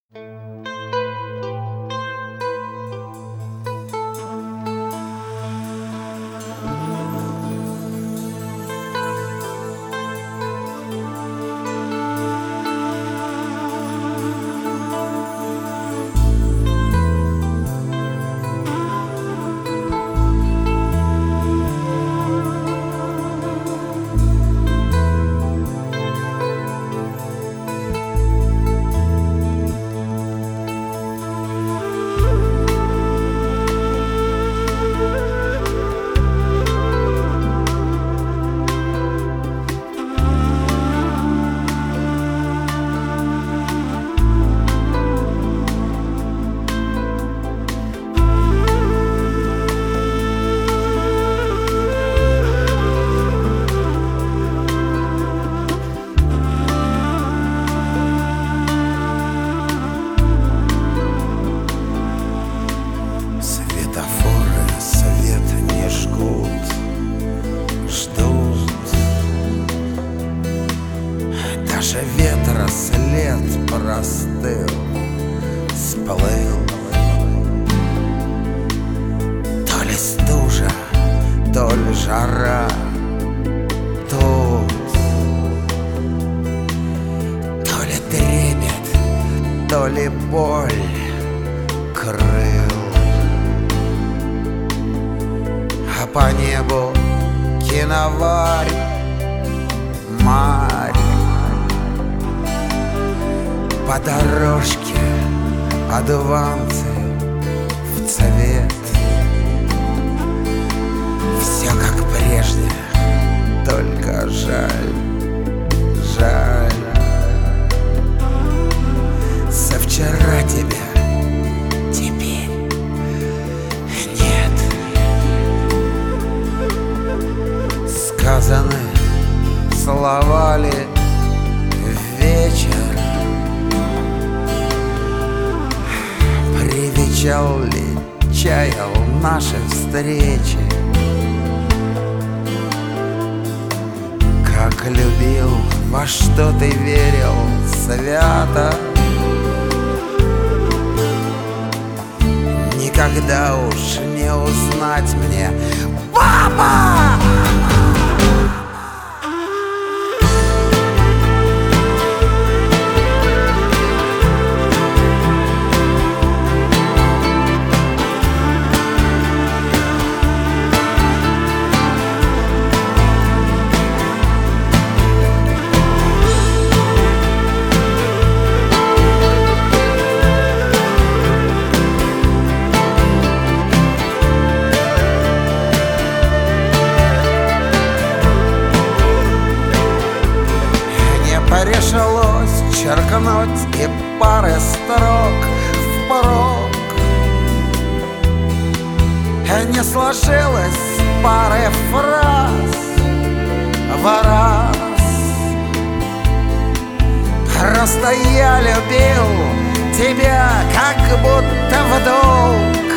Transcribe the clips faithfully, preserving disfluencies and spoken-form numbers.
Даже ветра след простыл, сплыл. То ли стужа, то ли жара тут, то ли трепет, то ли боль крыл. А по небу киноварь, марь. По дорожке одуванцы в цвет. Все как прежде, только жаль, жаль. Со вчера тебя теперь нет. Сказаны слова ли вечер? Привечал ли, чаял наши встречи? Как любил, во что ты верил свято, никогда уж не узнать мне, папа! Решилось черкнуть и пары строк впрок. Не сложилось пары фраз в раз. Просто я любил тебя как будто в долг,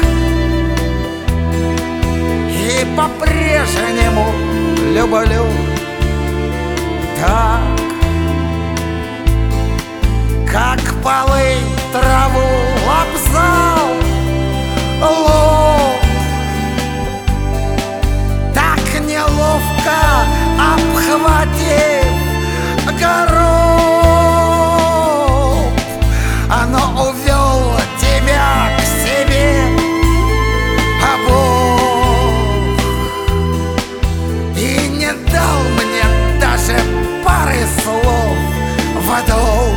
и по-прежнему люблю так. Как полынь траву лобзал лоб, так неловко обхватив горох, оно увел тебя к себе, а Бог и не дал мне даже пары слов в долг.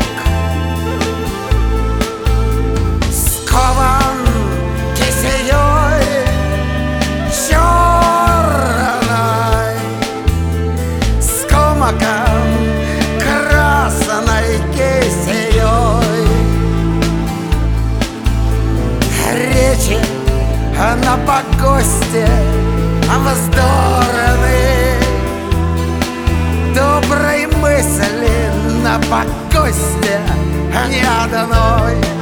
Скован кисеей черной, скомаком красной кисеей. Речи на погосте вздорные, доброй мысли на погосте ни одной.